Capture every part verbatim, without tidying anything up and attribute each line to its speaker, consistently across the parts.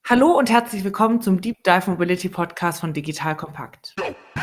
Speaker 1: Hallo und herzlich willkommen zum Deep Dive Mobility Podcast von Digital Compact.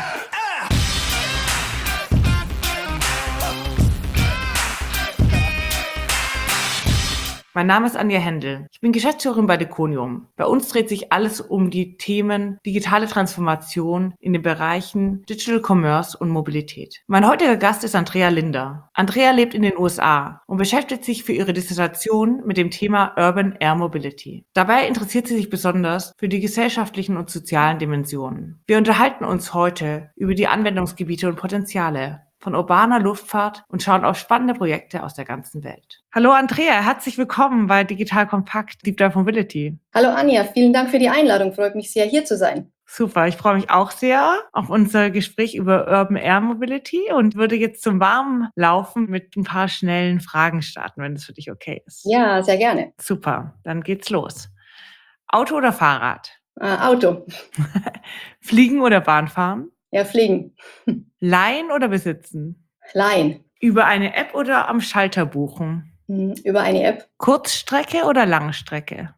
Speaker 1: Mein Name ist Anja Händel. Ich bin Geschäftsführerin bei Deconium. Bei uns dreht sich alles um die Themen digitale Transformation in den Bereichen Digital Commerce und Mobilität. Mein heutiger Gast ist Andrea Linder. Andrea lebt in den U S A und beschäftigt sich für ihre Dissertation mit dem Thema Urban Air Mobility. Dabei interessiert sie sich besonders für die gesellschaftlichen und sozialen Dimensionen. Wir unterhalten uns heute über die Anwendungsgebiete und Potenziale von urbaner Luftfahrt und schauen auf spannende Projekte aus der ganzen Welt. Hallo Andrea, herzlich willkommen bei Digital Compact Deep Dive Mobility.
Speaker 2: Hallo Anja, vielen Dank für die Einladung. Freut mich sehr, hier zu sein.
Speaker 1: Super, ich freue mich auch sehr auf unser Gespräch über Urban Air Mobility und würde jetzt zum Warmlaufen mit ein paar schnellen Fragen starten, wenn das für dich okay ist.
Speaker 2: Ja, sehr gerne.
Speaker 1: Super, dann geht's los. Auto oder Fahrrad?
Speaker 2: Äh, Auto.
Speaker 1: Fliegen oder Bahnfahren?
Speaker 2: Ja, fliegen.
Speaker 1: Leihen oder besitzen?
Speaker 2: Leihen.
Speaker 1: Über eine App oder am Schalter buchen?
Speaker 2: Hm, über eine App.
Speaker 1: Kurzstrecke oder Langstrecke?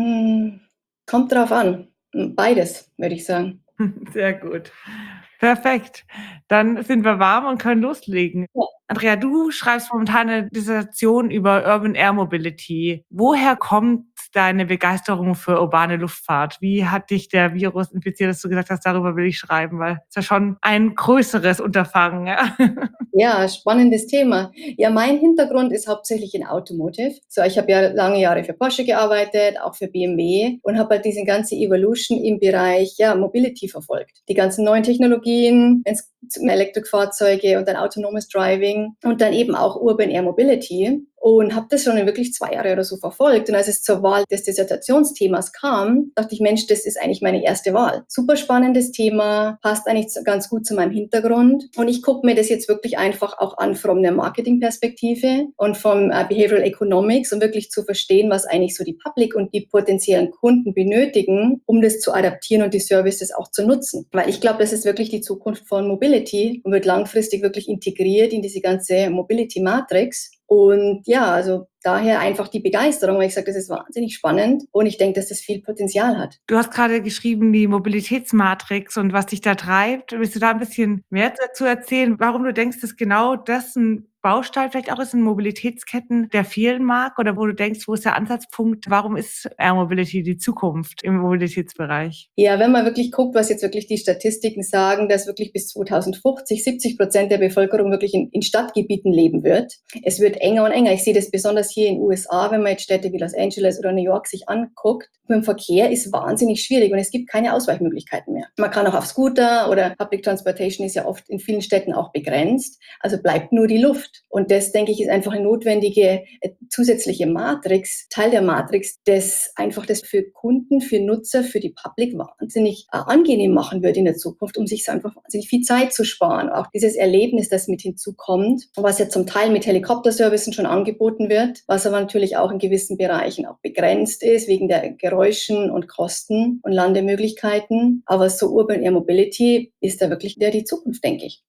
Speaker 2: Hm, kommt drauf an. Beides, würde ich sagen.
Speaker 1: Sehr gut. Perfekt. Dann sind wir warm und können loslegen.
Speaker 2: Ja.
Speaker 1: Andrea, du schreibst momentan eine Dissertation über Urban Air Mobility. Woher kommt deine Begeisterung für urbane Luftfahrt? Wie hat dich der Virus infiziert, dass du gesagt hast, darüber will ich schreiben? Weil es ist ja schon ein größeres Unterfangen. Ja?
Speaker 2: Ja, spannendes Thema. Ja, mein Hintergrund ist hauptsächlich in Automotive. So, ich habe ja lange Jahre für Porsche gearbeitet, auch für B M W und habe halt diese ganze Evolution im Bereich ja, Mobility verfolgt. Die ganzen neuen Technologien, Elektrofahrzeuge und dann autonomes Driving und dann eben auch Urban Air Mobility. Und habe das schon wirklich zwei Jahre oder so verfolgt. Und als es zur Wahl des Dissertationsthemas kam, dachte ich, Mensch, das ist eigentlich meine erste Wahl. Super spannendes Thema, passt eigentlich ganz gut zu meinem Hintergrund. Und ich gucke mir das jetzt wirklich einfach auch an von der Marketingperspektive und vom äh, Behavioral Economics, um wirklich zu verstehen, was eigentlich so die Public und die potenziellen Kunden benötigen, um das zu adaptieren und die Services auch zu nutzen. Weil ich glaube, das ist wirklich die Zukunft von Mobility und wird langfristig wirklich integriert in diese ganze Mobility-Matrix. Und ja, also daher einfach die Begeisterung, weil ich sage, das ist wahnsinnig spannend und ich denke, dass das viel Potenzial hat.
Speaker 1: Du hast gerade geschrieben, die Mobilitätsmatrix und was dich da treibt. Willst du da ein bisschen mehr dazu erzählen, warum du denkst, dass genau das ein Baustein vielleicht auch ist in Mobilitätsketten, der fehlen mag oder wo du denkst, wo ist der Ansatzpunkt? Warum ist Air Mobility die Zukunft im Mobilitätsbereich?
Speaker 2: Ja, wenn man wirklich guckt, was jetzt wirklich die Statistiken sagen, dass wirklich bis zweitausendfünfzig siebzig Prozent der Bevölkerung wirklich in, in Stadtgebieten leben wird. Es wird enger und enger. Ich sehe das besonders hier in den U S A, wenn man jetzt Städte wie Los Angeles oder New York sich anguckt. Mit dem Verkehr ist wahnsinnig schwierig und es gibt keine Ausweichmöglichkeiten mehr. Man kann auch auf Scooter oder Public Transportation ist ja oft in vielen Städten auch begrenzt. Also bleibt nur die Luft. Und das, denke ich, ist einfach eine notwendige äh, zusätzliche Matrix, Teil der Matrix, das einfach das für Kunden, für Nutzer, für die Public wahnsinnig äh, angenehm machen wird in der Zukunft, um sich so einfach wahnsinnig viel Zeit zu sparen. Auch dieses Erlebnis, das mit hinzukommt, was ja zum Teil mit Helikopterservicen schon angeboten wird, was aber natürlich auch in gewissen Bereichen auch begrenzt ist, wegen der Geräuschen und Kosten und Landemöglichkeiten. Aber so Urban Air Mobility ist da wirklich der die Zukunft, denke ich.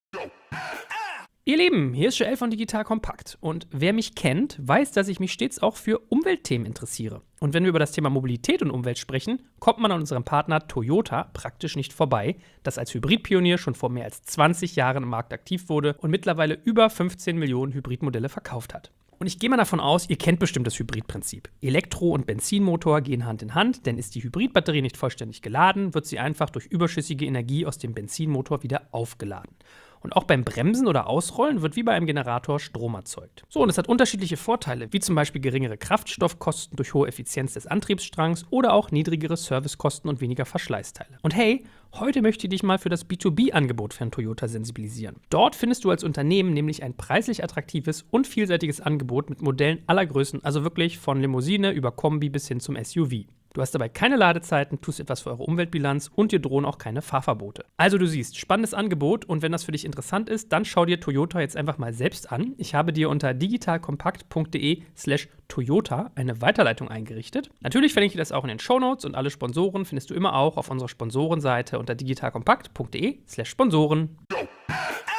Speaker 3: Ihr Lieben, hier ist Joel von Digital Compact und wer mich kennt, weiß, dass ich mich stets auch für Umweltthemen interessiere. Und wenn wir über das Thema Mobilität und Umwelt sprechen, kommt man an unserem Partner Toyota praktisch nicht vorbei, das als Hybridpionier schon vor mehr als zwanzig Jahren im Markt aktiv wurde und mittlerweile über fünfzehn Millionen Hybridmodelle verkauft hat. Und ich gehe mal davon aus, ihr kennt bestimmt das Hybridprinzip. Elektro- und Benzinmotor gehen Hand in Hand, denn ist die Hybridbatterie nicht vollständig geladen, wird sie einfach durch überschüssige Energie aus dem Benzinmotor wieder aufgeladen. Und auch beim Bremsen oder Ausrollen wird wie bei einem Generator Strom erzeugt. So, und es hat unterschiedliche Vorteile, wie zum Beispiel geringere Kraftstoffkosten durch hohe Effizienz des Antriebsstrangs oder auch niedrigere Servicekosten und weniger Verschleißteile. Und hey, heute möchte ich dich mal für das B zwei B-Angebot von Toyota sensibilisieren. Dort findest du als Unternehmen nämlich ein preislich attraktives und vielseitiges Angebot mit Modellen aller Größen, also wirklich von Limousine über Kombi bis hin zum S U V. Du hast dabei keine Ladezeiten, tust etwas für eure Umweltbilanz und dir drohen auch keine Fahrverbote. Also du siehst, spannendes Angebot und wenn das für dich interessant ist, dann schau dir Toyota jetzt einfach mal selbst an. Ich habe dir unter digitalkompakt.de slash Toyota eine Weiterleitung eingerichtet. Natürlich verlinke ich das auch in den Shownotes und alle Sponsoren findest du immer auch auf unserer Sponsorenseite unter digitalkompakt.de slash Sponsoren.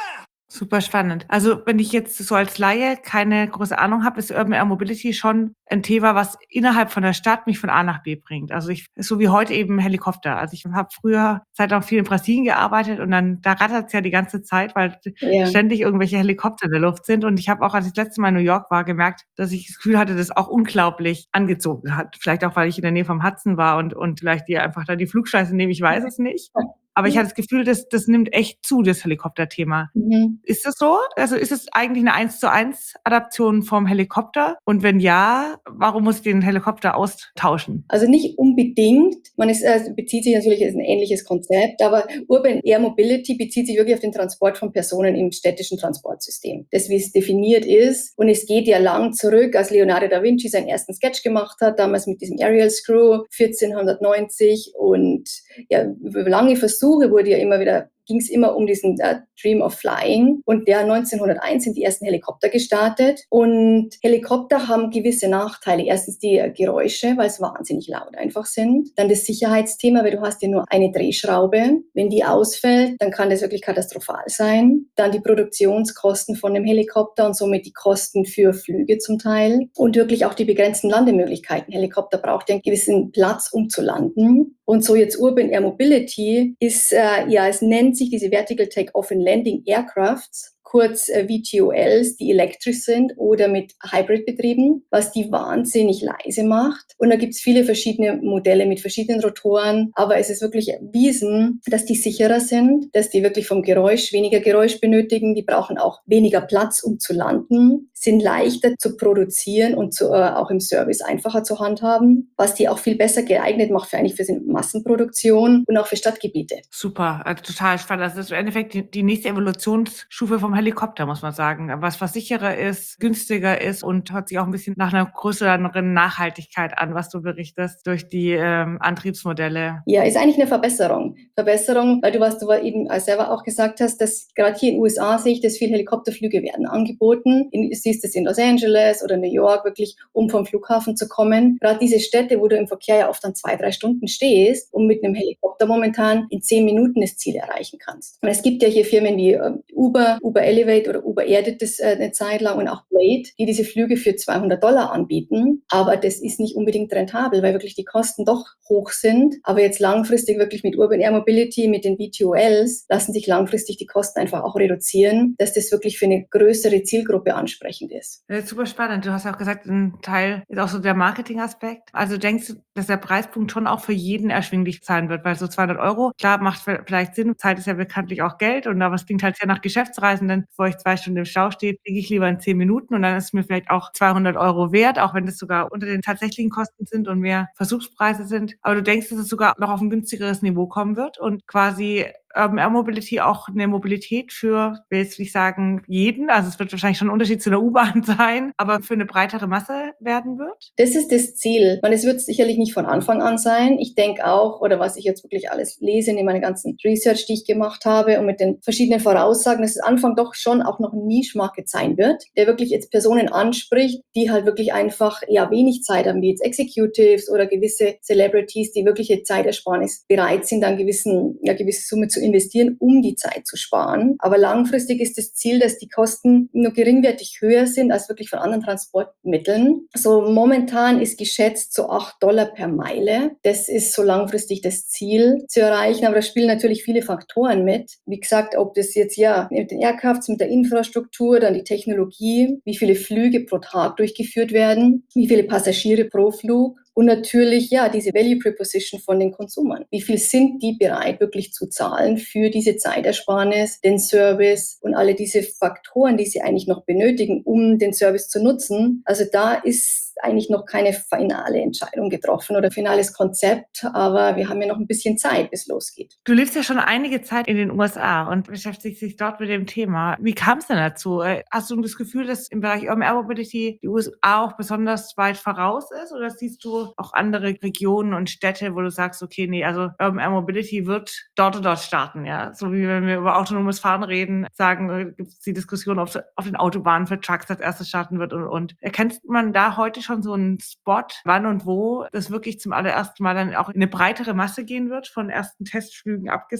Speaker 1: Super spannend. Also wenn ich jetzt so als Laie keine große Ahnung habe, ist Urban Air Mobility schon ein Thema, was innerhalb von der Stadt mich von A nach B bringt. Also ich, so wie heute eben Helikopter. Also ich habe früher Zeit auch viel in Brasilien gearbeitet und dann, da rattert es ja die ganze Zeit, weil
Speaker 2: Ja.
Speaker 1: ständig irgendwelche Helikopter in der Luft sind. Und ich habe auch, als ich das letzte Mal in New York war, gemerkt, dass ich das Gefühl hatte, das auch unglaublich angezogen hat. Vielleicht auch, weil ich in der Nähe vom Hudson war und, und vielleicht die einfach da die Flugscheiße nehmen, ich weiß es nicht. Aber ich hatte das Gefühl, das, das nimmt echt zu, das Helikopterthema.
Speaker 2: Mhm.
Speaker 1: Ist das so? Also ist es eigentlich eine eins zu eins Adaption vom Helikopter? Und wenn ja, warum muss ich den Helikopter austauschen?
Speaker 2: Also nicht unbedingt. Man ist, äh, bezieht sich natürlich auf ein ähnliches Konzept, aber Urban Air Mobility bezieht sich wirklich auf den Transport von Personen im städtischen Transportsystem. Das, wie es definiert ist. Und es geht ja lang zurück, als Leonardo da Vinci seinen ersten Sketch gemacht hat, damals mit diesem Ariel Screw vierzehnhundertneunzig. Und ja, über lange Versuche wurde ja immer wieder ging es immer um diesen uh, Dream of Flying. Und der neunzehnhunderteins sind die ersten Helikopter gestartet. Und Helikopter haben gewisse Nachteile. Erstens die uh, Geräusche, weil es wahnsinnig laut einfach sind. Dann das Sicherheitsthema, weil du hast ja nur eine Drehschraube. Wenn die ausfällt, dann kann das wirklich katastrophal sein. Dann die Produktionskosten von dem Helikopter und somit die Kosten für Flüge zum Teil. Und wirklich auch die begrenzten Landemöglichkeiten. Helikopter braucht ja einen gewissen Platz, um zu landen. Und so jetzt Urban Air Mobility ist, äh, ja, es nennt sich diese Vertical Take-Off and Landing Aircrafts, kurz äh, V T O Ls, die elektrisch sind oder mit Hybrid-Betrieben, was die wahnsinnig leise macht. Und da gibt es viele verschiedene Modelle mit verschiedenen Rotoren, aber es ist wirklich erwiesen, dass die sicherer sind, dass die wirklich vom Geräusch weniger Geräusch benötigen, die brauchen auch weniger Platz, um zu landen, sind leichter zu produzieren und zu, äh, auch im Service einfacher zu handhaben, was die auch viel besser geeignet macht für eigentlich für die Massenproduktion und auch für Stadtgebiete.
Speaker 1: Super, also total spannend. Das ist im Endeffekt die, die nächste Evolutionsstufe vom Helikopter, muss man sagen. Was, was sicherer ist, günstiger ist und hört sich auch ein bisschen nach einer größeren Nachhaltigkeit an, was du berichtest, durch die ähm, Antriebsmodelle.
Speaker 2: Ja, ist eigentlich eine Verbesserung. Verbesserung, weil du, was du eben selber auch gesagt hast, dass gerade hier in den U S A sehe ich, dass viele Helikopterflüge werden angeboten. In, siehst es in Los Angeles oder New York wirklich, um vom Flughafen zu kommen. Gerade diese Städte, wo du im Verkehr ja oft dann zwei, drei Stunden stehst und mit einem Helikopter momentan in zehn Minuten das Ziel erreichen kannst. Und es gibt ja hier Firmen wie äh, Uber, Uber Elevate oder Uber Air das äh, eine Zeit lang und auch Blade, die diese Flüge für zweihundert Dollar anbieten. Aber das ist nicht unbedingt rentabel, weil wirklich die Kosten doch hoch sind. Aber jetzt langfristig wirklich mit Urban Air Mobility, mit den V T O Ls, lassen sich langfristig die Kosten einfach auch reduzieren, dass das wirklich für eine größere Zielgruppe ansprechend ist.
Speaker 1: Das ist super spannend. Du hast auch gesagt, ein Teil ist auch so der Marketingaspekt. Also denkst du, dass der Preispunkt schon auch für jeden erschwinglich sein wird? Weil so zweihundert Euro, klar, macht vielleicht Sinn. Zeit ist ja bekanntlich auch Geld. Und aber es klingt halt sehr nach Geschäftsreisenden. Bevor ich zwei Stunden im Stau stehe, fliege ich lieber in zehn Minuten und dann ist es mir vielleicht auch zweihundert Euro wert, auch wenn das sogar unter den tatsächlichen Kosten sind und mehr Versuchspreise sind. Aber du denkst, dass es sogar noch auf ein günstigeres Niveau kommen wird und quasi Urban Air Mobility auch eine Mobilität für, will jetzt nicht sagen jeden, also es wird wahrscheinlich schon ein Unterschied zu einer U-Bahn sein, aber für eine breitere Masse werden wird?
Speaker 2: Das ist das Ziel. Man, es wird sicherlich nicht von Anfang an sein. Ich denke auch, oder was ich jetzt wirklich alles lese in meiner ganzen Research, die ich gemacht habe und mit den verschiedenen Voraussagen, dass es Anfang doch schon auch noch ein Niche-Market sein wird, der wirklich jetzt Personen anspricht, die halt wirklich einfach ja wenig Zeit haben, wie jetzt Executives oder gewisse Celebrities, die wirkliche Zeitersparnis bereit sind, dann gewissen, ja, gewisse Summe zu investieren, um die Zeit zu sparen. Aber langfristig ist das Ziel, dass die Kosten nur geringwertig höher sind als wirklich von anderen Transportmitteln. So momentan ist geschätzt so acht Dollar per Meile. Das ist so langfristig das Ziel zu erreichen. Aber da spielen natürlich viele Faktoren mit. Wie gesagt, ob das jetzt ja mit den Aircrafts, mit der Infrastruktur, dann die Technologie, wie viele Flüge pro Tag durchgeführt werden, wie viele Passagiere pro Flug. Und natürlich, ja, diese Value Proposition von den Konsumern. Wie viel sind die bereit, wirklich zu zahlen für diese Zeitersparnis, den Service und alle diese Faktoren, die sie eigentlich noch benötigen, um den Service zu nutzen? Also da ist eigentlich noch keine finale Entscheidung getroffen oder finales Konzept, aber wir haben ja noch ein bisschen Zeit, bis es losgeht.
Speaker 1: Du lebst ja schon einige Zeit in den U S A und beschäftigst dich dort mit dem Thema. Wie kam es denn dazu? Hast du das Gefühl, dass im Bereich Urban Air Mobility die U S A auch besonders weit voraus ist oder siehst du auch andere Regionen und Städte, wo du sagst, okay, nee, also Urban Air Mobility wird dort und dort starten, ja? So wie wenn wir über autonomes Fahren reden, sagen, gibt es die Diskussion, ob es auf den Autobahnen für Trucks als erstes starten wird und, und. Erkennt man da heute schon so einen Spot, wann und wo das wirklich zum allerersten Mal dann auch in eine breitere Masse gehen wird, von ersten Testflügen abgesehen?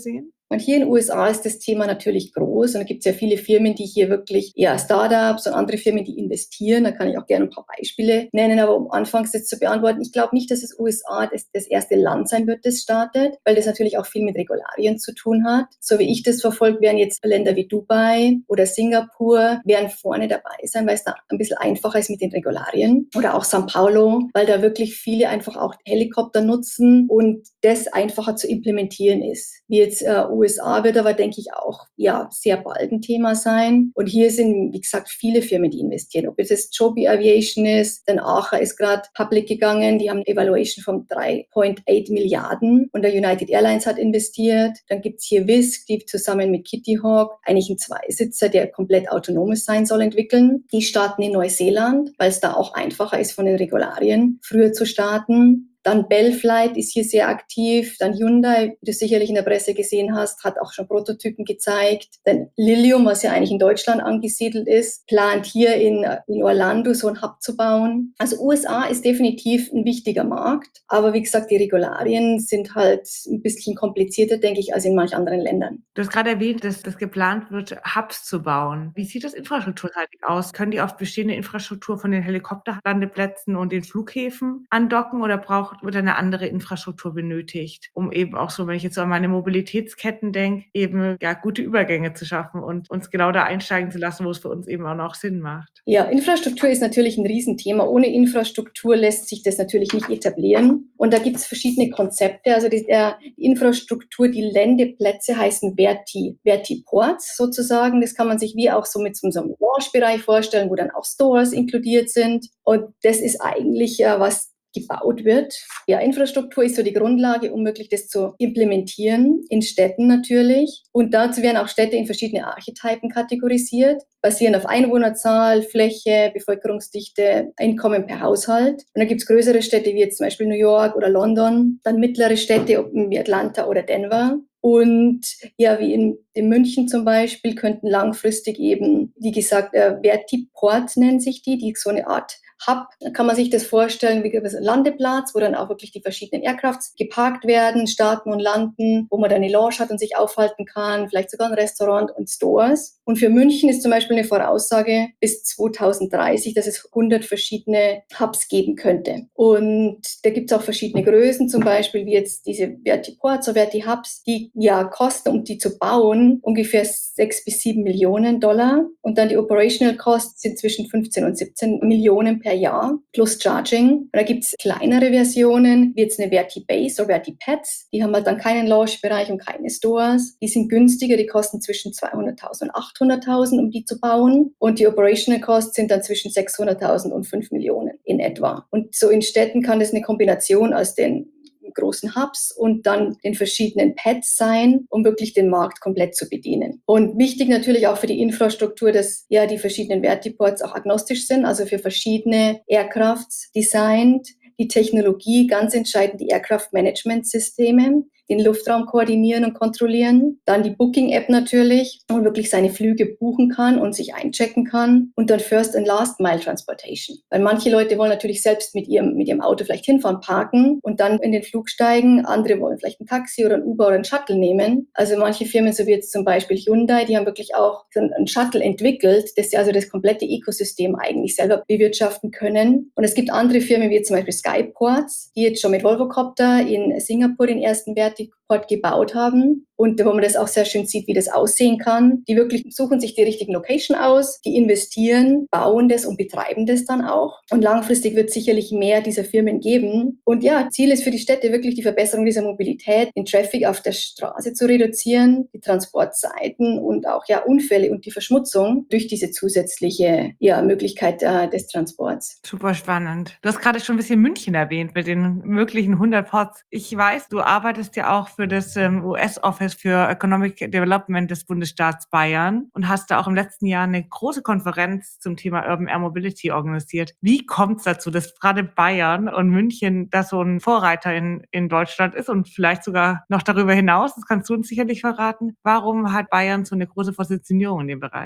Speaker 2: Und hier in den U S A ist das Thema natürlich groß und da gibt es ja viele Firmen, die hier wirklich, ja, Startups und andere Firmen, die investieren. Da kann ich auch gerne ein paar Beispiele nennen, aber um anfangs das zu beantworten, ich glaube nicht, dass es U S A das, das erste Land sein wird, das startet, weil das natürlich auch viel mit Regularien zu tun hat. So wie ich das verfolge, werden jetzt Länder wie Dubai oder Singapur werden vorne dabei sein, weil es da ein bisschen einfacher ist mit den Regularien. Oder auch São Paulo, weil da wirklich viele einfach auch Helikopter nutzen und das einfacher zu implementieren ist. Wie jetzt äh, U S A wird aber, denke ich, auch ja sehr bald ein Thema sein. Und hier sind, wie gesagt, viele Firmen, die investieren. Ob jetzt das Joby Aviation ist, dann Acha ist gerade public gegangen, die haben eine Evaluation von drei Komma acht Milliarden und der United Airlines hat investiert. Dann gibt's hier Wisk, die zusammen mit Kitty Hawk eigentlich einen Zweisitzer, der komplett autonomes sein soll, entwickeln. Die starten in Neuseeland, weil es da auch einfacher ist, von den Regularien früher zu starten. Dann Bellflight ist hier sehr aktiv. Dann Hyundai, wie du sicherlich in der Presse gesehen hast, hat auch schon Prototypen gezeigt. Dann Lilium, was ja eigentlich in Deutschland angesiedelt ist, plant hier in, in Orlando so einen Hub zu bauen. Also U S A ist definitiv ein wichtiger Markt. Aber wie gesagt, die Regularien sind halt ein bisschen komplizierter, denke ich, als in manch anderen Ländern.
Speaker 1: Du hast gerade erwähnt, dass das geplant wird, Hubs zu bauen. Wie sieht das infrastrukturseitig aus? Können die auf bestehende Infrastruktur von den Helikopterlandeplätzen und den Flughäfen andocken oder braucht wird eine andere Infrastruktur benötigt, um eben auch so, wenn ich jetzt so an meine Mobilitätsketten denke, eben ja gute Übergänge zu schaffen und uns genau da einsteigen zu lassen, wo es für uns eben auch noch Sinn macht.
Speaker 2: Ja, Infrastruktur ist natürlich ein Riesenthema. Ohne Infrastruktur lässt sich das natürlich nicht etablieren. Und da gibt es verschiedene Konzepte. Also die, äh, die Infrastruktur, die Landeplätze heißen Verti, Vertiports sozusagen. Das kann man sich wie auch so mit so einem Launch-Bereich vorstellen, wo dann auch Stores inkludiert sind. Und das ist eigentlich äh, was gebaut wird. Ja, Infrastruktur ist so die Grundlage, um wirklich das zu implementieren, in Städten natürlich. Und dazu werden auch Städte in verschiedene Archetypen kategorisiert, basierend auf Einwohnerzahl, Fläche, Bevölkerungsdichte, Einkommen per Haushalt. Und dann gibt es größere Städte wie jetzt zum Beispiel New York oder London, dann mittlere Städte wie Atlanta oder Denver. Und ja, wie in, in München zum Beispiel könnten langfristig eben, wie gesagt, äh, Vertiport nennen sich die, die so eine Art Hub, da kann man sich das vorstellen wie ein Landeplatz, wo dann auch wirklich die verschiedenen Aircrafts geparkt werden, starten und landen, wo man dann eine Lounge hat und sich aufhalten kann, vielleicht sogar ein Restaurant und Stores. Und für München ist zum Beispiel eine Voraussage bis zweitausenddreißig, dass es hundert verschiedene Hubs geben könnte. Und da gibt es auch verschiedene Größen, zum Beispiel wie jetzt diese Vertiports oder Verti-Hubs, die ja kosten, um die zu bauen, ungefähr sechs bis sieben Millionen Dollar. Und dann die Operational Costs sind zwischen fünfzehn und siebzehn Millionen per Jahr plus Charging. Und da gibt es kleinere Versionen, wie jetzt eine Verti-Base oder Verti-Pads. Die haben halt dann keinen Launch-Bereich und keine Stores. Die sind günstiger, die kosten zwischen zweihunderttausend und achthunderttausend, um die zu bauen. Und die Operational Costs sind dann zwischen sechshunderttausend und fünf Millionen in etwa. Und so in Städten kann das eine Kombination aus den großen Hubs und dann den verschiedenen Pads sein, um wirklich den Markt komplett zu bedienen. Und wichtig natürlich auch für die Infrastruktur, dass ja die verschiedenen Vertiports auch agnostisch sind, also für verschiedene Aircrafts designt. Die Technologie, ganz entscheidend die Aircraft-Management-Systeme, den Luftraum koordinieren und kontrollieren. Dann die Booking-App natürlich, wo man wirklich seine Flüge buchen kann und sich einchecken kann. Und dann First- and Last-Mile-Transportation. Weil manche Leute wollen natürlich selbst mit ihrem, mit ihrem Auto vielleicht hinfahren, parken und dann in den Flug steigen. Andere wollen vielleicht ein Taxi oder ein Uber oder ein Shuttle nehmen. Also manche Firmen, so wie jetzt zum Beispiel Hyundai, die haben wirklich auch so ein Shuttle entwickelt, dass sie also das komplette Ökosystem eigentlich selber bewirtschaften können. Und es gibt andere Firmen, wie zum Beispiel Skyports, die jetzt schon mit Volvocopter in Singapur den ersten Vertiport gebaut haben und wo man das auch sehr schön sieht, wie das aussehen kann. Die wirklich suchen sich die richtigen Location aus, die investieren, bauen das und betreiben das dann auch. Und langfristig wird es sicherlich mehr dieser Firmen geben. Und ja, Ziel ist für die Städte wirklich die Verbesserung dieser Mobilität, den Traffic auf der Straße zu reduzieren, die Transportzeiten und auch ja Unfälle und die Verschmutzung durch diese zusätzliche ja, Möglichkeit äh, des Transports.
Speaker 1: Super spannend. Du hast gerade schon ein bisschen München erwähnt mit den möglichen hundert Ports. Ich weiß, du arbeitest ja auch für das ähm, U S-Office für Economic Development des Bundesstaats Bayern und hast da auch im letzten Jahr eine große Konferenz zum Thema Urban Air Mobility organisiert. Wie kommt es dazu, dass gerade Bayern und München da so ein Vorreiter in, in Deutschland ist und vielleicht sogar noch darüber hinaus? Das kannst du uns sicherlich verraten. Warum hat Bayern so eine große Positionierung in dem Bereich?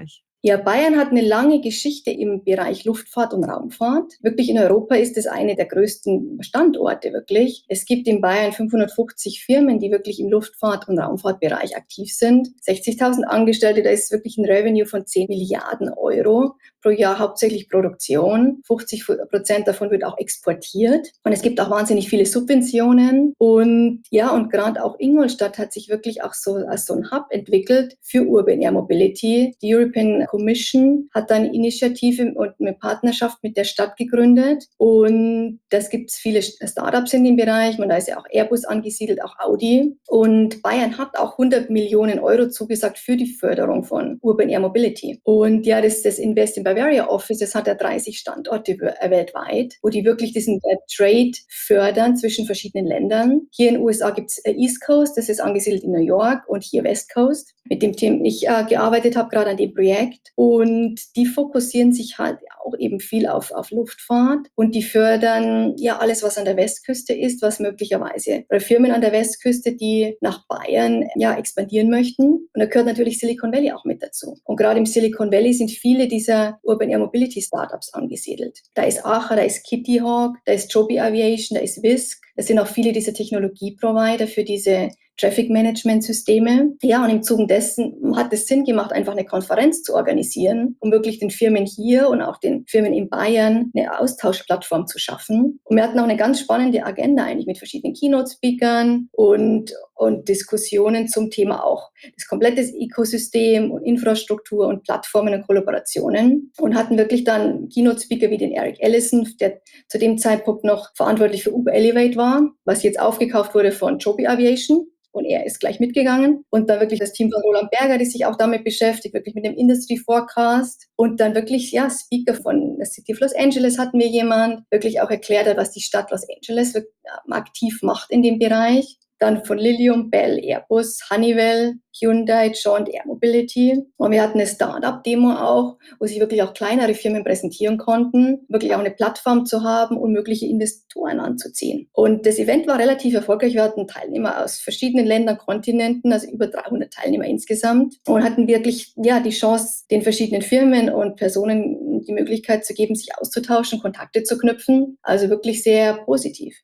Speaker 2: Ja, Bayern hat eine lange Geschichte im Bereich Luftfahrt und Raumfahrt. Wirklich in Europa ist es eine der größten Standorte, wirklich. Es gibt in Bayern fünfhundertfünfzig Firmen, die wirklich im Luftfahrt- und Raumfahrtbereich aktiv sind. sechzigtausend Angestellte, da ist wirklich ein Revenue von zehn Milliarden Euro pro Jahr, hauptsächlich Produktion. fünfzig Prozent davon wird auch exportiert. Und es gibt auch wahnsinnig viele Subventionen. Und ja, und gerade auch Ingolstadt hat sich wirklich auch so als so ein Hub entwickelt für Urban Air Mobility. Die European Commission hat dann eine Initiative und eine Partnerschaft mit der Stadt gegründet. Und das gibt es viele Startups in dem Bereich. Und da ist ja auch Airbus angesiedelt, auch Audi. Und Bayern hat auch hundert Millionen Euro zugesagt für die Förderung von Urban Air Mobility. Und ja, das, das Invest in Bavaria Office, das hat ja dreißig Standorte weltweit, wo die wirklich diesen äh, Trade fördern zwischen verschiedenen Ländern. Hier in den U S A gibt es äh, East Coast, das ist angesiedelt in New York, und hier West Coast, mit dem Team ich äh, gearbeitet habe, gerade an dem Projekt. Und die fokussieren sich halt auch eben viel auf, auf Luftfahrt, und die fördern ja alles, was an der Westküste ist, was möglicherweise oder Firmen an der Westküste, die nach Bayern ja expandieren möchten. Und da gehört natürlich Silicon Valley auch mit dazu. Und gerade im Silicon Valley sind viele dieser Urban Air Mobility Startups angesiedelt. Da ist Acha, da ist Kitty Hawk, da ist Joby Aviation, da ist Wisk. Das sind auch viele dieser Technologieprovider für diese Traffic-Management-Systeme. Ja, und im Zuge dessen hat es Sinn gemacht, einfach eine Konferenz zu organisieren, um wirklich den Firmen hier und auch den Firmen in Bayern eine Austauschplattform zu schaffen. Und wir hatten auch eine ganz spannende Agenda eigentlich mit verschiedenen Keynote-Speakern und, und Diskussionen zum Thema auch das komplette Ökosystem und Infrastruktur und Plattformen und Kollaborationen, und hatten wirklich dann Keynote-Speaker wie den Eric Ellison, der zu dem Zeitpunkt noch verantwortlich für Uber Elevate war, was jetzt aufgekauft wurde von Joby Aviation. Und er ist gleich mitgegangen. Und dann wirklich das Team von Roland Berger, die sich auch damit beschäftigt, wirklich mit dem Industry Forecast. Und dann wirklich, ja, Speaker von der City of Los Angeles hatten wir jemand, wirklich auch erklärt hat, was die Stadt Los Angeles wirklich aktiv macht in dem Bereich. Dann von Lilium, Bell, Airbus, Honeywell, Hyundai, Joint Air Mobility. Und wir hatten eine Startup-Demo auch, wo sich wirklich auch kleinere Firmen präsentieren konnten, wirklich auch eine Plattform zu haben und mögliche Investoren anzuziehen. Und das Event war relativ erfolgreich. Wir hatten Teilnehmer aus verschiedenen Ländern, Kontinenten, also über dreihundert Teilnehmer insgesamt, und hatten wirklich ja die Chance, den verschiedenen Firmen und Personen die Möglichkeit zu geben, sich auszutauschen, Kontakte zu knüpfen. Also wirklich sehr positiv.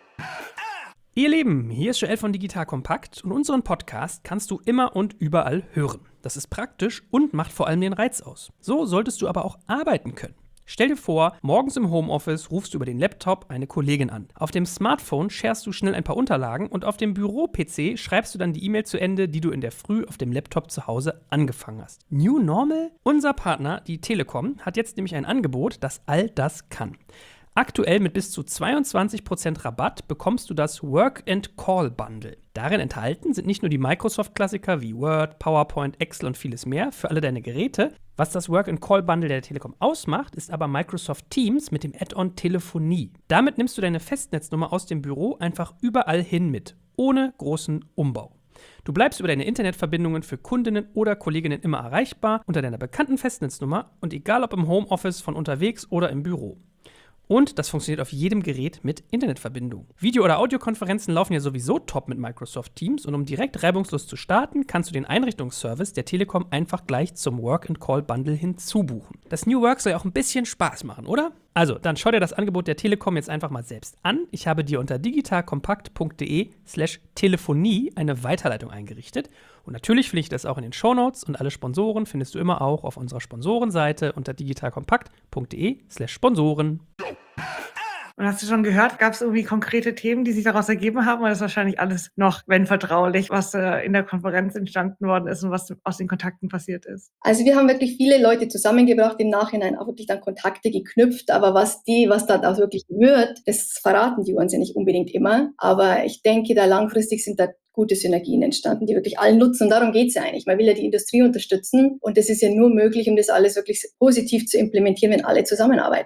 Speaker 3: Ihr Lieben, hier ist Joel von Digital Kompakt, und unseren Podcast kannst du immer und überall hören. Das ist praktisch und macht vor allem den Reiz aus. So solltest du aber auch arbeiten können. Stell dir vor, morgens im Homeoffice rufst du über den Laptop eine Kollegin an. Auf dem Smartphone sharest du schnell ein paar Unterlagen und auf dem Büro-P C schreibst du dann die E-Mail zu Ende, die du in der Früh auf dem Laptop zu Hause angefangen hast. New Normal? Unser Partner, die Telekom, hat jetzt nämlich ein Angebot, das all das kann. Aktuell mit bis zu zweiundzwanzig Prozent Rabatt bekommst du das Work and Call Bundle. Darin enthalten sind nicht nur die Microsoft-Klassiker wie Word, PowerPoint, Excel und vieles mehr für alle deine Geräte. Was das Work and Call Bundle der Telekom ausmacht, ist aber Microsoft Teams mit dem Add-on Telefonie. Damit nimmst du deine Festnetznummer aus dem Büro einfach überall hin mit, ohne großen Umbau. Du bleibst über deine Internetverbindungen für Kundinnen oder Kolleginnen immer erreichbar unter deiner bekannten Festnetznummer, und egal ob im Homeoffice, von unterwegs oder im Büro. Und das funktioniert auf jedem Gerät mit Internetverbindung. Video- oder Audiokonferenzen laufen ja sowieso top mit Microsoft Teams, und um direkt reibungslos zu starten, kannst du den Einrichtungsservice der Telekom einfach gleich zum Work and Call Bundle hinzubuchen. Das New Work soll ja auch ein bisschen Spaß machen, oder? Also, dann schau dir das Angebot der Telekom jetzt einfach mal selbst an. Ich habe dir unter digitalkompakt.de slash Telefonie eine Weiterleitung eingerichtet. Und natürlich finde ich das auch in den Shownotes, und alle Sponsoren findest du immer auch auf unserer Sponsorenseite unter digitalkompakt.de slash Sponsoren.
Speaker 1: Und hast du schon gehört, gab es irgendwie konkrete Themen, die sich daraus ergeben haben? Oder ist wahrscheinlich alles noch, wenn vertraulich, was äh, in der Konferenz entstanden worden ist und was aus den Kontakten passiert ist?
Speaker 2: Also wir haben wirklich viele Leute zusammengebracht, im Nachhinein auch wirklich dann Kontakte geknüpft. Aber was die, was da auch wirklich wird, das verraten die uns ja nicht unbedingt immer. Aber ich denke, da langfristig sind da gute Synergien entstanden, die wirklich allen nutzen. Und darum geht es ja eigentlich. Man will ja die Industrie unterstützen. Und das ist ja nur möglich, um das alles wirklich positiv zu implementieren, wenn alle zusammenarbeiten.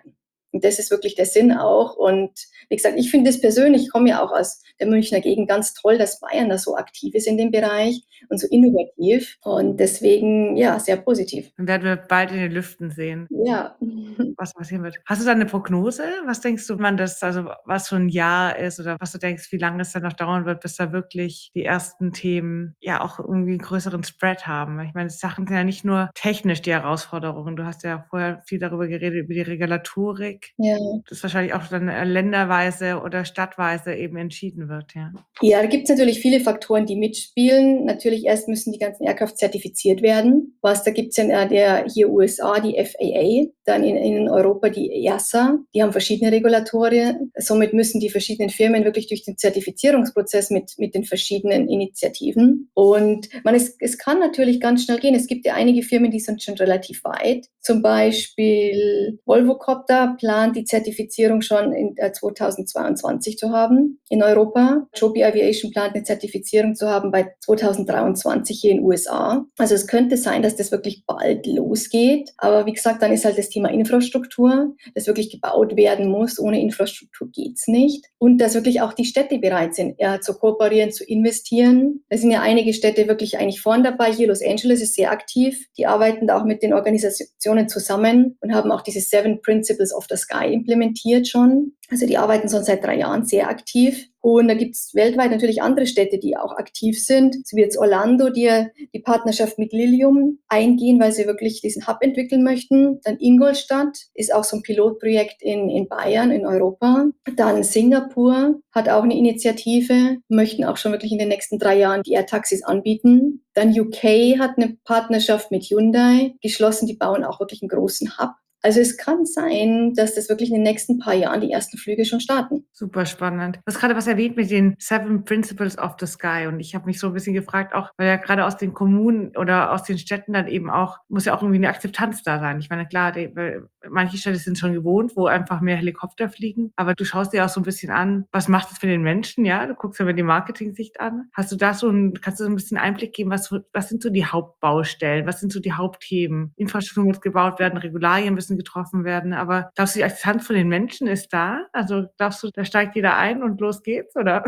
Speaker 2: Und das ist wirklich der Sinn auch. Und wie gesagt, ich finde es persönlich, ich komme ja auch aus der Münchner Gegend, ganz toll, dass Bayern da so aktiv ist in dem Bereich und so innovativ. Und deswegen, ja, sehr positiv.
Speaker 1: Dann werden wir bald in den Lüften sehen,
Speaker 2: Ja.
Speaker 1: was passieren wird. Hast du da eine Prognose? Was denkst du, wann das, also was für ein Jahr ist oder was du denkst, wie lange es dann noch dauern wird, bis da wirklich die ersten Themen ja auch irgendwie einen größeren Spread haben? Ich meine, Sachen sind ja nicht nur technisch die Herausforderungen. Du hast ja vorher viel darüber geredet, über die Regulatorik.
Speaker 2: Ja.
Speaker 1: Das wahrscheinlich auch dann äh, länderweise oder stadtweise eben entschieden wird, ja.
Speaker 2: Ja, da gibt es natürlich viele Faktoren, die mitspielen. Natürlich erst müssen die ganzen Aircraft zertifiziert werden. Was, da gibt es ja der hier U S A, die F A A, dann in, in Europa die E A S A. Die haben verschiedene Regulatorien. Somit müssen die verschiedenen Firmen wirklich durch den Zertifizierungsprozess mit, mit den verschiedenen Initiativen. Und man, es, es kann natürlich ganz schnell gehen. Es gibt ja einige Firmen, die sind schon relativ weit. Zum Beispiel Volvocopter plant die Zertifizierung schon in äh, zweitausendzweiundzwanzig zu haben in Europa. Joby Aviation plant eine Zertifizierung zu haben bei zweitausenddreiundzwanzig hier in den U S A. Also es könnte sein, dass das wirklich bald losgeht. Aber wie gesagt, dann ist halt das Thema Infrastruktur, das wirklich gebaut werden muss. Ohne Infrastruktur geht's nicht. Und dass wirklich auch die Städte bereit sind, ja, zu kooperieren, zu investieren. Da sind ja einige Städte wirklich eigentlich vorn dabei. Hier Los Angeles ist sehr aktiv. Die arbeiten da auch mit den Organisationen zusammen und haben auch diese Seven Principles of the Sky implementiert schon. Also die arbeiten schon seit drei Jahren sehr aktiv. Und da gibt es weltweit natürlich andere Städte, die auch aktiv sind, so wie jetzt Orlando, die die Partnerschaft mit Lilium eingehen, weil sie wirklich diesen Hub entwickeln möchten. Dann Ingolstadt ist auch so ein Pilotprojekt in, in Bayern, in Europa. Dann Singapur hat auch eine Initiative, möchten auch schon wirklich in den nächsten drei Jahren die Air-Taxis anbieten. Dann U K hat eine Partnerschaft mit Hyundai geschlossen, die bauen auch wirklich einen großen Hub. Also es kann sein, dass das wirklich in den nächsten paar Jahren die ersten Flüge schon starten.
Speaker 1: Super spannend. Du hast gerade was erwähnt mit den Seven Principles of the Sky und ich habe mich so ein bisschen gefragt, auch weil ja gerade aus den Kommunen oder aus den Städten dann eben auch, muss ja auch irgendwie eine Akzeptanz da sein. Ich meine, klar, die, manche Städte sind schon gewohnt, wo einfach mehr Helikopter fliegen, aber du schaust dir auch so ein bisschen an, was macht es für den Menschen, ja? Du guckst ja mal die Marketing-Sicht an. Hast du da so ein, kannst du so ein bisschen Einblick geben, was, was sind so die Hauptbaustellen, was sind so die Hauptthemen? Infrastruktur muss gebaut werden, Regularien müssen getroffen werden, aber glaubst du, die Akzeptanz von den Menschen ist da? Also glaubst du, da steigt jeder ein und los geht's, oder?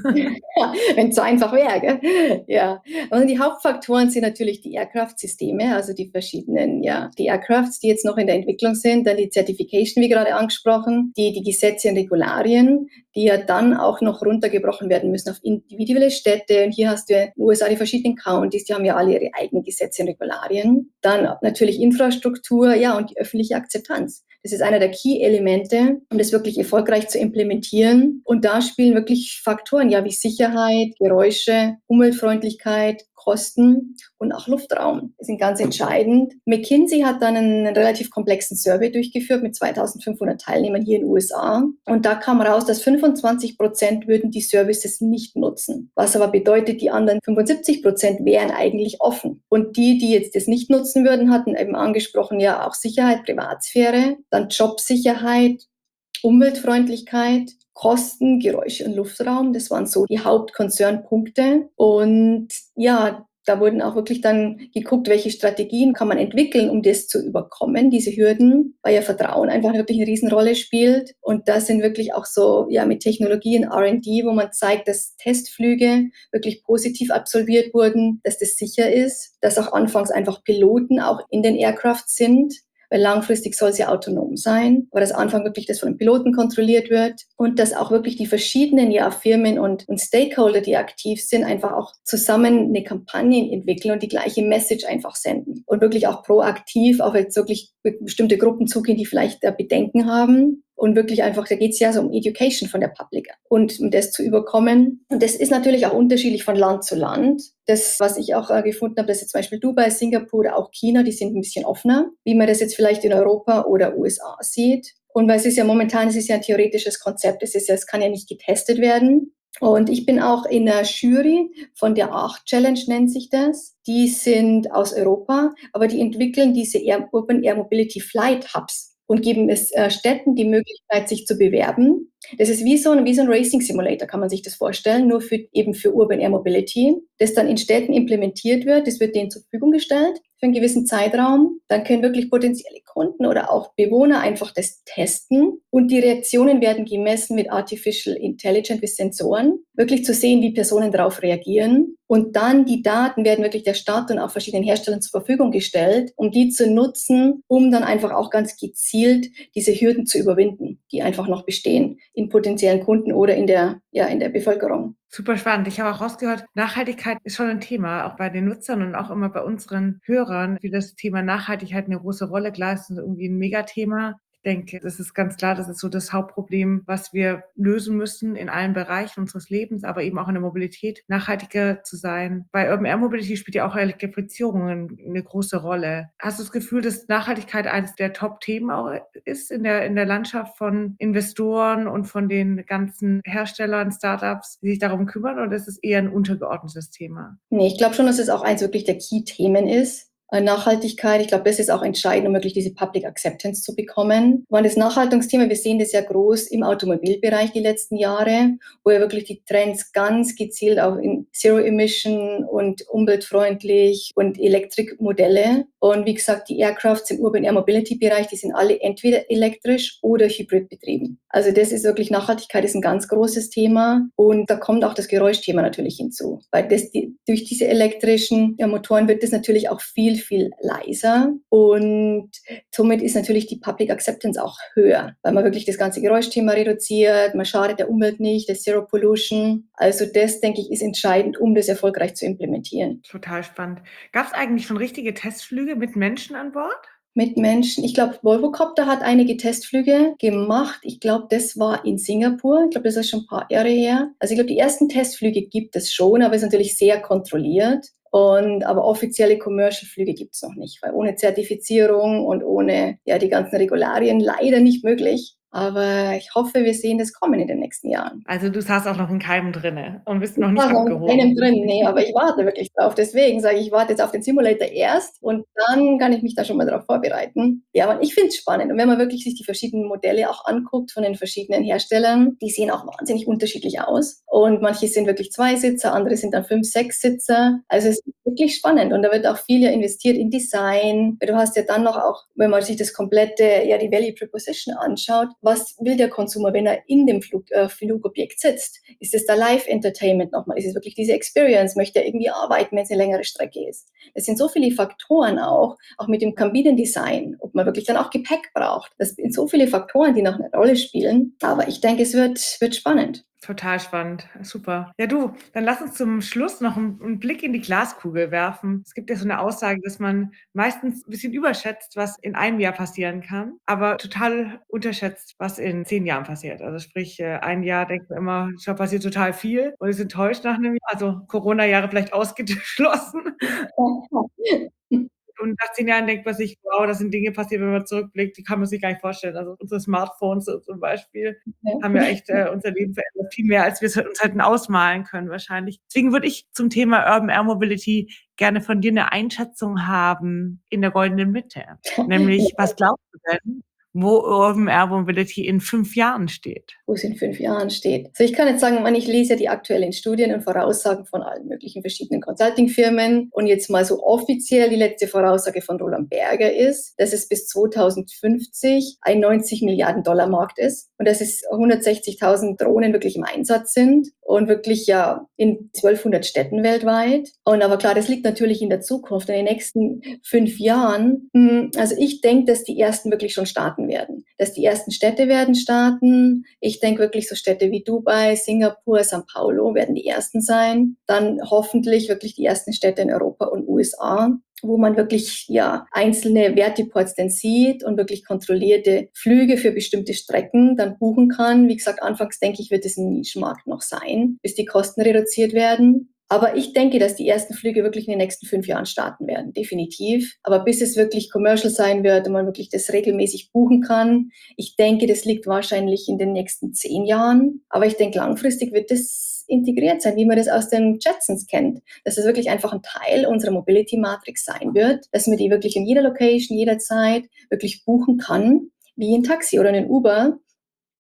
Speaker 2: Ja, wenn es so einfach wäre, gell? Ja. Und die Hauptfaktoren sind natürlich die Aircraft-Systeme, also die verschiedenen, ja, die Aircrafts, die jetzt noch in der Entwicklung sind, dann die Certification, wie gerade angesprochen, die, die Gesetze und Regularien, die ja dann auch noch runtergebrochen werden müssen auf individuelle Städte. Und hier hast du in den U S A die verschiedenen Counties, die haben ja alle ihre eigenen Gesetze und Regularien. Dann natürlich Infrastruktur, ja, und die öffentliche Akzeptanz. Das ist einer der Key-Elemente, um das wirklich erfolgreich zu implementieren. Und da spielen wirklich Faktoren, ja, wie Sicherheit, Geräusche, Umweltfreundlichkeit, Kosten und auch Luftraum. Das sind ganz entscheidend. McKinsey hat dann einen relativ komplexen Survey durchgeführt mit zweitausendfünfhundert Teilnehmern hier in den U S A. Und da kam raus, dass fünfundzwanzig Prozent würden die Services nicht nutzen. Was aber bedeutet, die anderen fünfundsiebzig Prozent wären eigentlich offen. Und die, die jetzt das nicht nutzen würden, hatten eben angesprochen, ja, auch Sicherheit, Privatsphäre, dann Jobsicherheit, Umweltfreundlichkeit, Kosten, Geräusche und Luftraum. Das waren so die Hauptkonzernpunkte. Und ja, da wurden auch wirklich dann geguckt, welche Strategien kann man entwickeln, um das zu überkommen, diese Hürden, weil ja Vertrauen einfach wirklich eine Riesenrolle spielt. Und das sind wirklich auch so, ja, mit Technologien R und D, wo man zeigt, dass Testflüge wirklich positiv absolviert wurden, dass das sicher ist, dass auch anfangs einfach Piloten auch in den Aircraft sind. Weil langfristig soll es ja autonom sein, aber dass Anfang wirklich das von den Piloten kontrolliert wird und dass auch wirklich die verschiedenen ja, Firmen und, und Stakeholder, die aktiv sind, einfach auch zusammen eine Kampagne entwickeln und die gleiche Message einfach senden. Und wirklich auch proaktiv auf jetzt wirklich bestimmte Gruppen zugehen, die vielleicht äh, Bedenken haben. Und wirklich einfach, da geht es ja so um Education von der Public und um das zu überkommen. Und das ist natürlich auch unterschiedlich von Land zu Land. Das, was ich auch äh, gefunden habe, dass jetzt zum Beispiel Dubai, Singapur oder auch China, die sind ein bisschen offener, wie man das jetzt vielleicht in Europa oder U S A sieht. Und weil es ist ja momentan, es ist ja ein theoretisches Konzept, es ist ja, es kann ja nicht getestet werden. Und ich bin auch in der Jury von der acht Challenge, nennt sich das. Die sind aus Europa, aber die entwickeln diese Air, Urban Air Mobility Flight Hubs und geben es äh, Städten die Möglichkeit, sich zu bewerben. Das ist wie so ein, wie so ein Racing Simulator, kann man sich das vorstellen, nur für, eben für Urban Air Mobility, das dann in Städten implementiert wird. Das wird denen zur Verfügung gestellt für einen gewissen Zeitraum. Dann können wirklich potenzielle Kunden oder auch Bewohner einfach das testen und die Reaktionen werden gemessen mit Artificial Intelligence, mit Sensoren, wirklich zu sehen, wie Personen darauf reagieren. Und dann die Daten werden wirklich der Stadt und auch verschiedenen Herstellern zur Verfügung gestellt, um die zu nutzen, um dann einfach auch ganz gezielt diese Hürden zu überwinden, die einfach noch bestehen in potenziellen Kunden oder in der, ja, in der Bevölkerung.
Speaker 1: Super spannend. Ich habe auch rausgehört, Nachhaltigkeit ist schon ein Thema, auch bei den Nutzern und auch immer bei unseren Hörern, wie das Thema Nachhaltigkeit eine große Rolle leistet, irgendwie ein Megathema. Ich denke, das ist ganz klar, das ist so das Hauptproblem, was wir lösen müssen in allen Bereichen unseres Lebens, aber eben auch in der Mobilität, nachhaltiger zu sein. Bei Urban Air Mobility spielt ja auch Elektrifizierung eine große Rolle. Hast du das Gefühl, dass Nachhaltigkeit eines der Top-Themen auch ist in der, in der Landschaft von Investoren und von den ganzen Herstellern, Startups, die sich darum kümmern, oder ist es eher ein untergeordnetes Thema?
Speaker 2: Nee, ich glaube schon, dass es auch eins wirklich der Key-Themen ist. Nachhaltigkeit, ich glaube, das ist auch entscheidend, um wirklich diese Public Acceptance zu bekommen. Und das Nachhaltigungsthema, wir sehen das ja groß im Automobilbereich die letzten Jahre, wo ja wirklich die Trends ganz gezielt auch in Zero Emission und umweltfreundlich und Elektrikmodelle. Und wie gesagt, die Aircrafts im Urban Air Mobility Bereich, die sind alle entweder elektrisch oder hybrid betrieben. Also das ist wirklich, Nachhaltigkeit ist ein ganz großes Thema. Und da kommt auch das Geräuschthema natürlich hinzu. Weil das, die, durch diese elektrischen ja, Motoren wird das natürlich auch viel viel leiser und somit ist natürlich die Public Acceptance auch höher, weil man wirklich das ganze Geräuschthema reduziert, man schadet der Umwelt nicht, das Zero Pollution. Also das, denke ich, ist entscheidend, um das erfolgreich zu implementieren.
Speaker 1: Total spannend. Gab es eigentlich schon richtige Testflüge mit Menschen an Bord?
Speaker 2: Mit Menschen. Ich glaube, Volvocopter hat einige Testflüge gemacht. Ich glaube, das war in Singapur. Ich glaube, das ist schon ein paar Jahre her. Also ich glaube, die ersten Testflüge gibt es schon, aber es ist natürlich sehr kontrolliert. Und, aber offizielle Commercial-Flüge gibt es noch nicht, weil ohne Zertifizierung und ohne ja, die ganzen Regularien leider nicht möglich. Aber ich hoffe, wir sehen das kommen in den nächsten Jahren.
Speaker 1: Also du saßt auch noch in keinem drinne und bist noch
Speaker 2: Ich
Speaker 1: nicht
Speaker 2: war noch in
Speaker 1: abgehoben.
Speaker 2: keinem drin, nee, aber ich warte wirklich drauf. Deswegen sage ich, ich warte jetzt auf den Simulator erst und dann kann ich mich da schon mal darauf vorbereiten. Ja, aber ich finde es spannend. Und wenn man wirklich sich die verschiedenen Modelle auch anguckt von den verschiedenen Herstellern, die sehen auch wahnsinnig unterschiedlich aus. Und manche sind wirklich Zweisitzer, andere sind dann fünf, sechs Sitzer. Also es ist wirklich spannend und da wird auch viel ja investiert in Design. Du hast ja dann noch auch, wenn man sich das komplette, ja die Value Proposition anschaut, was will der Konsumer, wenn er in dem Flug, äh, Flugobjekt sitzt? Ist es da Live-Entertainment nochmal? Ist es wirklich diese Experience? Möchte er irgendwie arbeiten, wenn es eine längere Strecke ist? Es sind so viele Faktoren auch, auch mit dem Kabinendesign, ob man wirklich dann auch Gepäck braucht. Das sind so viele Faktoren, die noch eine Rolle spielen. Aber ich denke, es wird, wird spannend.
Speaker 1: Total spannend. Super. Ja, du, dann lass uns zum Schluss noch einen, einen Blick in die Glaskugel werfen. Es gibt ja so eine Aussage, dass man meistens ein bisschen überschätzt, was in einem Jahr passieren kann, aber total unterschätzt, was in zehn Jahren passiert. Also sprich, äh, ein Jahr denkt man immer, da passiert total viel und ist enttäuscht nach einem Jahr. Also Corona-Jahre vielleicht ausgeschlossen. Und nach zehn Jahren denkt man sich, wow, da sind Dinge passiert, wenn man zurückblickt, die kann man sich gar nicht vorstellen. Also unsere Smartphones zum Beispiel
Speaker 2: Ja.
Speaker 1: haben ja echt äh, unser Leben verändert, viel mehr, als wir es uns hätten ausmalen können wahrscheinlich. Deswegen würde ich zum Thema Urban Air Mobility gerne von dir eine Einschätzung haben in der goldenen Mitte. Nämlich, was glaubst du denn, wo Urban Air Mobility in fünf Jahren steht?
Speaker 2: Wo es in fünf Jahren steht. Also ich kann jetzt sagen, ich lese ja die aktuellen Studien und Voraussagen von allen möglichen verschiedenen Consulting-Firmen. Und jetzt mal so offiziell die letzte Voraussage von Roland Berger ist, dass es bis zweitausendfünfzig ein neunzig Milliarden Dollar Markt ist und dass es hundertsechzigtausend Drohnen wirklich im Einsatz sind und wirklich ja in zwölfhundert Städten weltweit. Und aber klar, das liegt natürlich in der Zukunft, in den nächsten fünf Jahren. Also ich denke, dass die ersten wirklich schon starten werden, dass die ersten Städte werden starten. Ich denke wirklich so Städte wie Dubai, Singapur, São Paulo werden die ersten sein. Dann hoffentlich wirklich die ersten Städte in Europa und U S A, wo man wirklich ja einzelne Vertiports dann sieht und wirklich kontrollierte Flüge für bestimmte Strecken dann buchen kann. Wie gesagt, anfangs denke ich, wird es ein Nischenmarkt noch sein, bis die Kosten reduziert werden. Aber ich denke, dass die ersten Flüge wirklich in den nächsten fünf Jahren starten werden, definitiv. Aber bis es wirklich commercial sein wird und man wirklich das regelmäßig buchen kann, ich denke, das liegt wahrscheinlich in den nächsten zehn Jahren. Aber ich denke, langfristig wird das integriert sein, wie man das aus den Jetsons kennt. Dass es wirklich einfach ein Teil unserer Mobility-Matrix sein wird, dass man die wirklich in jeder Location, jederzeit wirklich buchen kann, wie ein Taxi oder ein Uber.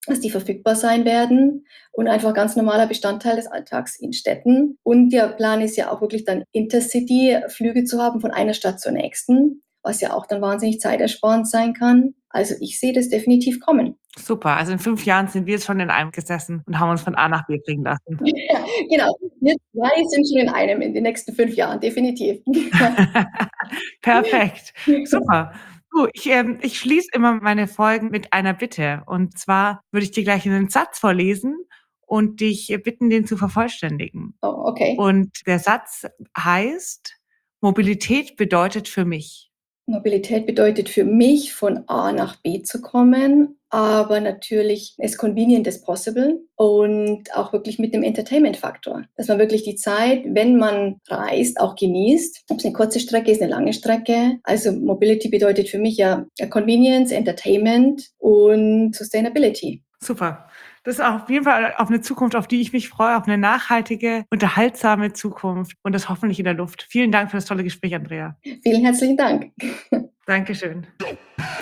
Speaker 2: dass die verfügbar sein werden und einfach ganz normaler Bestandteil des Alltags in Städten. Und der Plan ist ja auch wirklich dann Intercity-Flüge zu haben von einer Stadt zur nächsten, was ja auch dann wahnsinnig zeitersparend sein kann. Also ich sehe das definitiv kommen.
Speaker 1: Super, also in fünf Jahren sind wir jetzt schon in einem gesessen und haben uns von A nach B bringen lassen.
Speaker 2: Ja, genau. Wir zwei sind schon in einem in den nächsten fünf Jahren, definitiv.
Speaker 1: Perfekt, super. Du, ich, ähm, ich schließe immer meine Folgen mit einer Bitte. Und zwar würde ich dir gleich einen Satz vorlesen und dich bitten, den zu vervollständigen.
Speaker 2: Oh, okay.
Speaker 1: Und der Satz heißt: Mobilität bedeutet für mich.
Speaker 2: Mobilität bedeutet für mich, von A nach B zu kommen, aber natürlich as convenient as possible und auch wirklich mit dem Entertainment-Faktor, dass man wirklich die Zeit, wenn man reist, auch genießt, ob es eine kurze Strecke ist, eine lange Strecke. Also Mobility bedeutet für mich ja Convenience, Entertainment und Sustainability.
Speaker 1: Super. Das ist auf jeden Fall auf eine Zukunft, auf die ich mich freue, auf eine nachhaltige, unterhaltsame Zukunft und das hoffentlich in der Luft. Vielen Dank für das tolle Gespräch, Andrea.
Speaker 2: Vielen herzlichen Dank.
Speaker 1: Dankeschön.